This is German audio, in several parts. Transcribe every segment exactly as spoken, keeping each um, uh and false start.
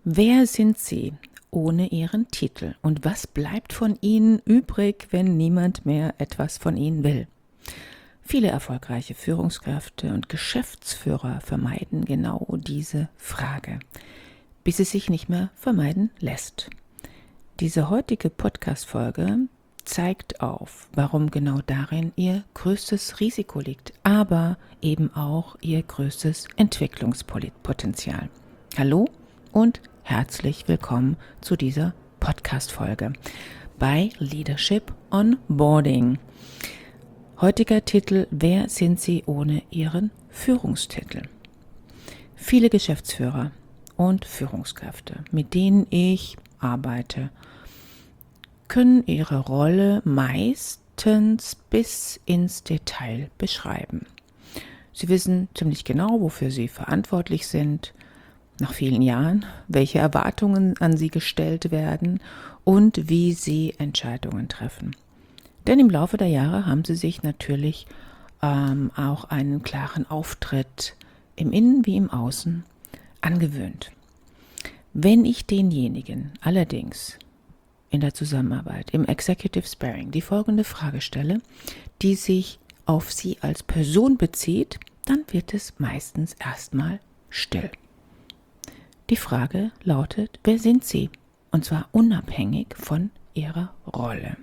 Wer sind Sie ohne Ihren Titel? Und was bleibt von Ihnen übrig, wenn niemand mehr etwas von Ihnen will? Viele erfolgreiche Führungskräfte und Geschäftsführer vermeiden genau diese Frage, bis es sich nicht mehr vermeiden lässt. Diese heutige Podcast-Folge zeigt auf, warum genau darin Ihr größtes Risiko liegt, aber eben auch Ihr größtes Entwicklungspotenzial. Hallo und herzlich willkommen zu dieser Podcast-Folge bei Leadership Onboarding. Heutiger Titel: Wer sind Sie ohne Ihren Führungstitel? Viele Geschäftsführer und Führungskräfte, mit denen ich arbeite, können ihre Rolle meistens bis ins Detail beschreiben. Sie wissen ziemlich genau, wofür sie verantwortlich sind, nach vielen Jahren, welche Erwartungen an sie gestellt werden und wie sie Entscheidungen treffen. Denn im Laufe der Jahre haben sie sich natürlich ähm, auch einen klaren Auftritt im Innen wie im Außen angewöhnt. Wenn ich denjenigen allerdings in der Zusammenarbeit, im Executive Sparring, die folgende Frage stelle, die sich auf Sie als Person bezieht, dann wird es meistens erstmal still. Die Frage lautet: Wer sind Sie? Und zwar unabhängig von Ihrer Rolle.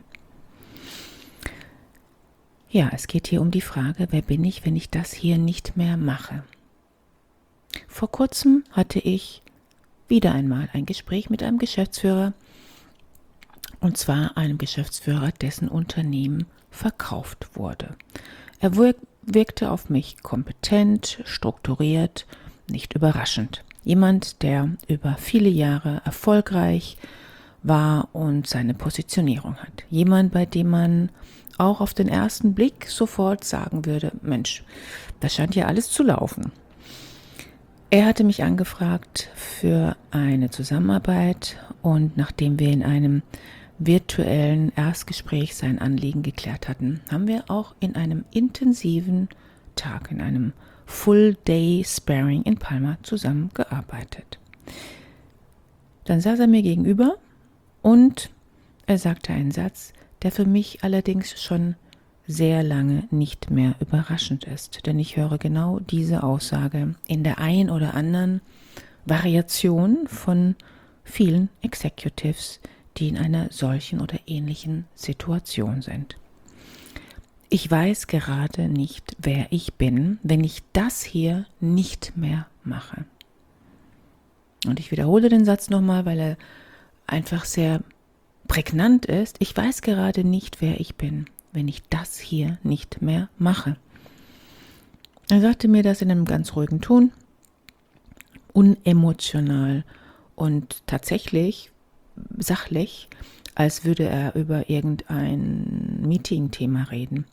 Ja, es geht hier um die Frage, wer bin ich, wenn ich das hier nicht mehr mache? Vor kurzem hatte ich wieder einmal ein Gespräch mit einem Geschäftsführer, und zwar einem Geschäftsführer, dessen Unternehmen verkauft wurde. Er wirkte auf mich kompetent, strukturiert, nicht überraschend. Jemand, der über viele Jahre erfolgreich war und seine Positionierung hat. Jemand, bei dem man auch auf den ersten Blick sofort sagen würde: Mensch, das scheint ja alles zu laufen. Er hatte mich angefragt für eine Zusammenarbeit, und nachdem wir in einem virtuellen Erstgespräch sein Anliegen geklärt hatten, haben wir auch in einem intensiven Tag, in einem Full-Day-Sparring in Palma zusammengearbeitet. Dann saß er mir gegenüber und er sagte einen Satz, der für mich allerdings schon sehr lange nicht mehr überraschend ist, denn ich höre genau diese Aussage in der ein oder anderen Variation von vielen Executives, die in einer solchen oder ähnlichen Situation sind. Ich weiß gerade nicht, wer ich bin, wenn ich das hier nicht mehr mache. Und ich wiederhole den Satz nochmal, weil er einfach sehr prägnant ist. Ich weiß gerade nicht, wer ich bin, wenn ich das hier nicht mehr mache. Er sagte mir das in einem ganz ruhigen Ton, unemotional und tatsächlich sachlich, als würde er über irgendein Meeting-Thema reden.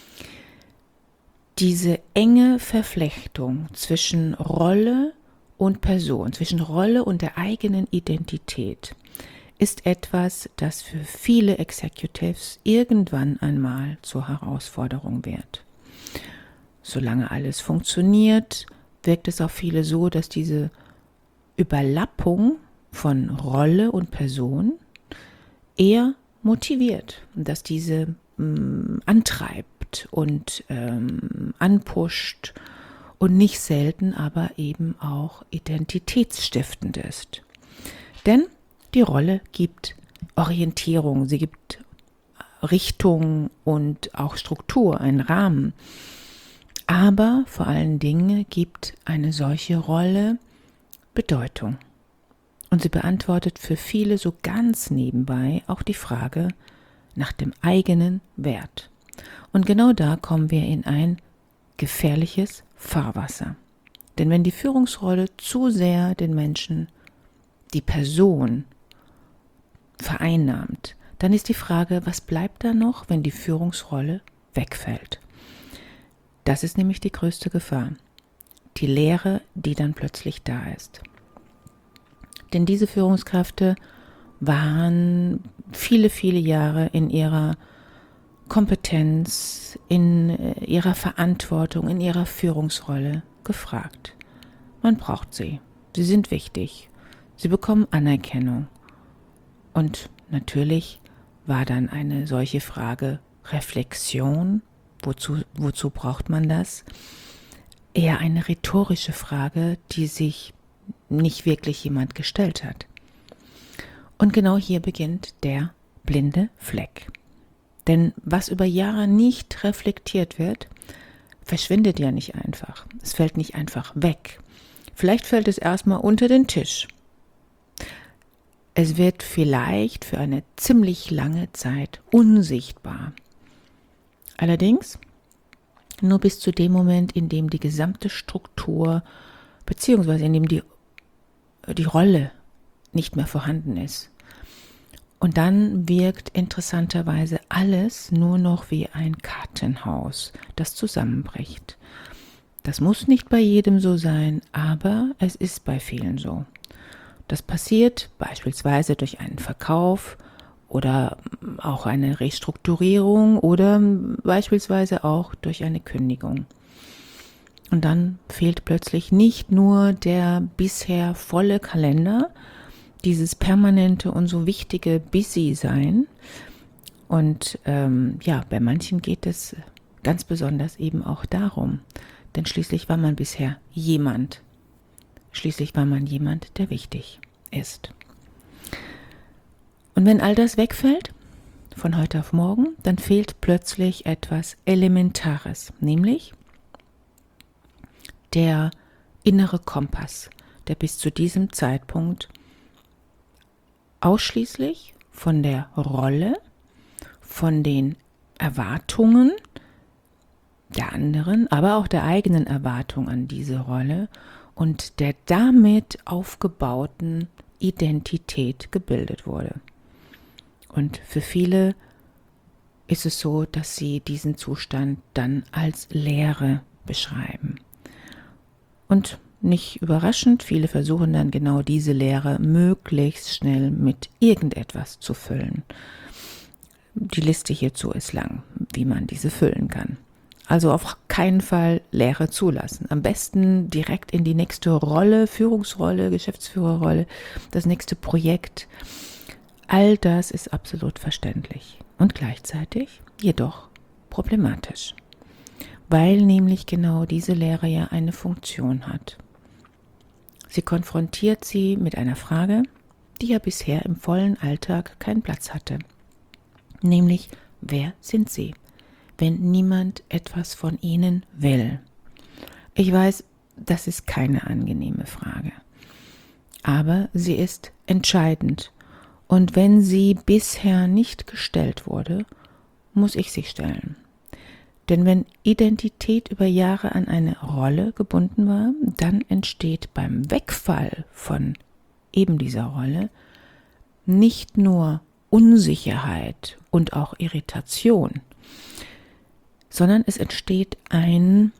Diese enge Verflechtung zwischen Rolle und Person, zwischen Rolle und der eigenen Identität, ist etwas, das für viele Executives irgendwann einmal zur Herausforderung wird. Solange alles funktioniert, wirkt es auf viele so, dass diese Überlappung von Rolle und Person eher motiviert, dass diese mh, antreibt und ähm, anpusht und nicht selten aber eben auch identitätsstiftend ist. Denn die Rolle gibt Orientierung, sie gibt Richtung und auch Struktur, einen Rahmen. Aber vor allen Dingen gibt eine solche Rolle Bedeutung. Und sie beantwortet für viele so ganz nebenbei auch die Frage nach dem eigenen Wert. Und genau da kommen wir in ein gefährliches Fahrwasser. Denn wenn die Führungsrolle zu sehr den Menschen, die Person, vereinnahmt, dann ist die Frage, was bleibt da noch, wenn die Führungsrolle wegfällt? Das ist nämlich die größte Gefahr. Die Leere, die dann plötzlich da ist. Denn diese Führungskräfte waren viele, viele Jahre in ihrer Kompetenz, in ihrer Verantwortung, in ihrer Führungsrolle gefragt. Man braucht sie. Sie sind wichtig. Sie bekommen Anerkennung. Und natürlich war dann eine solche Frage Reflexion, wozu, wozu braucht man das? Eher eine rhetorische Frage, die sich nicht wirklich jemand gestellt hat. Und genau hier beginnt der blinde Fleck. Denn was über Jahre nicht reflektiert wird, verschwindet ja nicht einfach. Es fällt nicht einfach weg. Vielleicht fällt es erstmal unter den Tisch. Es wird vielleicht für eine ziemlich lange Zeit unsichtbar. Allerdings nur bis zu dem Moment, in dem die gesamte Struktur beziehungsweise in dem die, die Rolle nicht mehr vorhanden ist. Und dann wirkt interessanterweise alles nur noch wie ein Kartenhaus, das zusammenbricht. Das muss nicht bei jedem so sein, aber es ist bei vielen so. Das passiert beispielsweise durch einen Verkauf oder auch eine Restrukturierung oder beispielsweise auch durch eine Kündigung. Und dann fehlt plötzlich nicht nur der bisher volle Kalender, dieses permanente und so wichtige Busy-Sein. Und ähm, ja, bei manchen geht es ganz besonders eben auch darum, denn schließlich war man bisher jemand. Schließlich war man jemand, der wichtig ist. Und wenn all das wegfällt, von heute auf morgen, dann fehlt plötzlich etwas Elementares, nämlich der innere Kompass, der bis zu diesem Zeitpunkt ausschließlich von der Rolle, von den Erwartungen der anderen, aber auch der eigenen Erwartung an diese Rolle und der damit aufgebauten Identität gebildet wurde. Und für viele ist es so, dass sie diesen Zustand dann als Leere beschreiben. Und nicht überraschend, viele versuchen dann genau diese Leere möglichst schnell mit irgendetwas zu füllen. Die Liste hierzu ist lang, wie man diese füllen kann. Also auf keinen Fall Leere zulassen. Am besten direkt in die nächste Rolle, Führungsrolle, Geschäftsführerrolle, das nächste Projekt. All das ist absolut verständlich und gleichzeitig jedoch problematisch, weil nämlich genau diese Leere ja eine Funktion hat. Sie konfrontiert sie mit einer Frage, die ja bisher im vollen Alltag keinen Platz hatte, nämlich: Wer sind Sie, wenn niemand etwas von Ihnen will? Ich weiß, das ist keine angenehme Frage, aber sie ist entscheidend. Und wenn sie bisher nicht gestellt wurde, muss ich sie stellen. Denn wenn Identität über Jahre an eine Rolle gebunden war, dann entsteht beim Wegfall von eben dieser Rolle nicht nur Unsicherheit und auch Irritation, sondern es entsteht ein,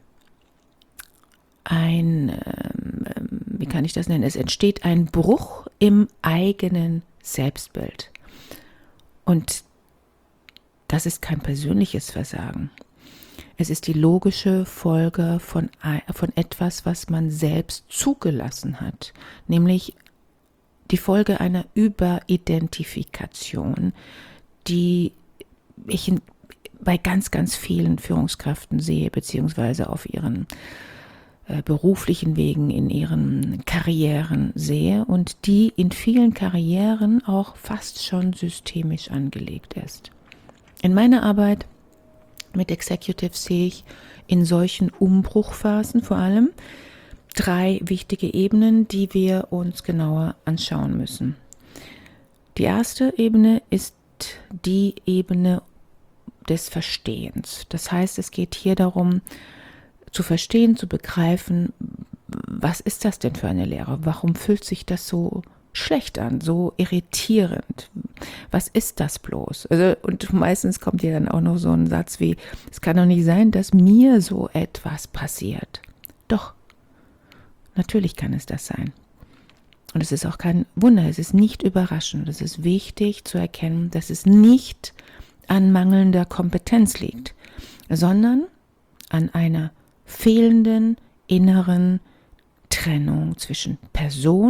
ein, wie kann ich das nennen, es entsteht ein Bruch im eigenen Selbstbild. Und das ist kein persönliches Versagen. Es ist die logische Folge von, von etwas, was man selbst zugelassen hat, nämlich die Folge einer Überidentifikation, die ich in, bei ganz, ganz vielen Führungskräften sehe, beziehungsweise auf ihren äh, beruflichen Wegen, in ihren Karrieren sehe und die in vielen Karrieren auch fast schon systemisch angelegt ist. In meiner Arbeit mit Executives sehe ich in solchen Umbruchphasen vor allem drei wichtige Ebenen, die wir uns genauer anschauen müssen. Die erste Ebene ist die Ebene des Verstehens. Das heißt, es geht hier darum, zu verstehen, zu begreifen, was ist das denn für eine Lehre? Warum fühlt sich das so schlecht an, so irritierend? Was ist das bloß? Also, und meistens kommt ja dann auch noch so ein Satz wie: Es kann doch nicht sein, dass mir so etwas passiert. Doch, natürlich kann es das sein. Und es ist auch kein Wunder, es ist nicht überraschend. Es ist wichtig zu erkennen, dass es nicht an mangelnder Kompetenz liegt, sondern an einer fehlenden inneren Trennung zwischen Person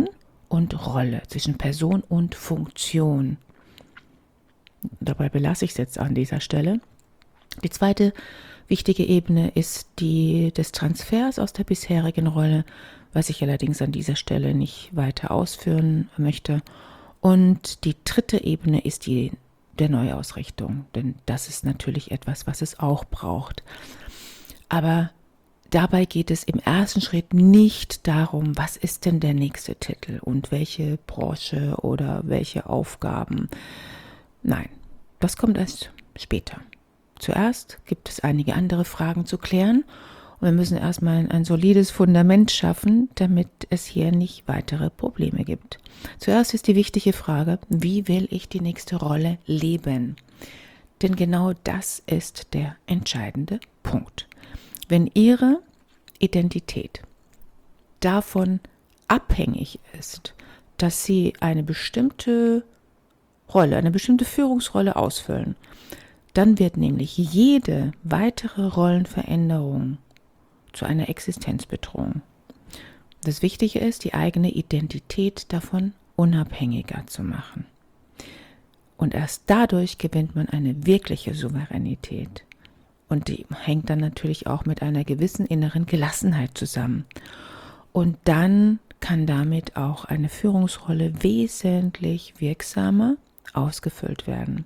und Rolle, zwischen Person und Funktion. Dabei belasse ich es jetzt an dieser Stelle. Die zweite wichtige Ebene ist die des Transfers aus der bisherigen Rolle, was ich allerdings an dieser Stelle nicht weiter ausführen möchte. Und die dritte Ebene ist die der Neuausrichtung, denn das ist natürlich etwas, was es auch braucht. Aber dabei geht es im ersten Schritt nicht darum, was ist denn der nächste Titel und welche Branche oder welche Aufgaben. Nein, das kommt erst später. Zuerst gibt es einige andere Fragen zu klären und wir müssen erstmal ein, ein solides Fundament schaffen, damit es hier nicht weitere Probleme gibt. Zuerst ist die wichtige Frage, wie will ich die nächste Rolle leben? Denn genau das ist der entscheidende Punkt. Wenn Ihre Identität davon abhängig ist, dass Sie eine bestimmte Rolle, eine bestimmte Führungsrolle ausfüllen, dann wird nämlich jede weitere Rollenveränderung zu einer Existenzbedrohung. Das Wichtige ist, die eigene Identität davon unabhängiger zu machen. Und erst dadurch gewinnt man eine wirkliche Souveränität. Und die hängt dann natürlich auch mit einer gewissen inneren Gelassenheit zusammen. Und dann kann damit auch eine Führungsrolle wesentlich wirksamer ausgefüllt werden.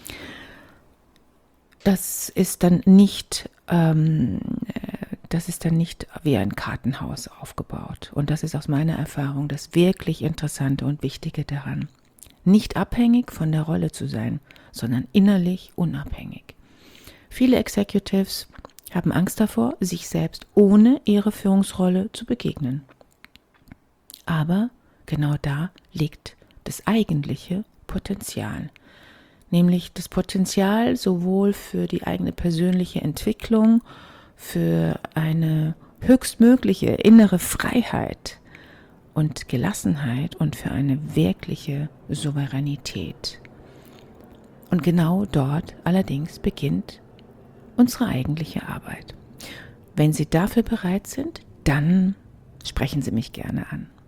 Das ist dann nicht, ähm, das ist dann nicht wie ein Kartenhaus aufgebaut. Und das ist aus meiner Erfahrung das wirklich Interessante und Wichtige daran. Nicht abhängig von der Rolle zu sein, sondern innerlich unabhängig. Viele Executives haben Angst davor, sich selbst ohne ihre Führungsrolle zu begegnen. Aber genau da liegt das eigentliche Potenzial. Nämlich das Potenzial sowohl für die eigene persönliche Entwicklung, für eine höchstmögliche innere Freiheit und Gelassenheit und für eine wirkliche Souveränität. Und genau dort allerdings beginnt unsere eigentliche Arbeit. Wenn Sie dafür bereit sind, dann sprechen Sie mich gerne an.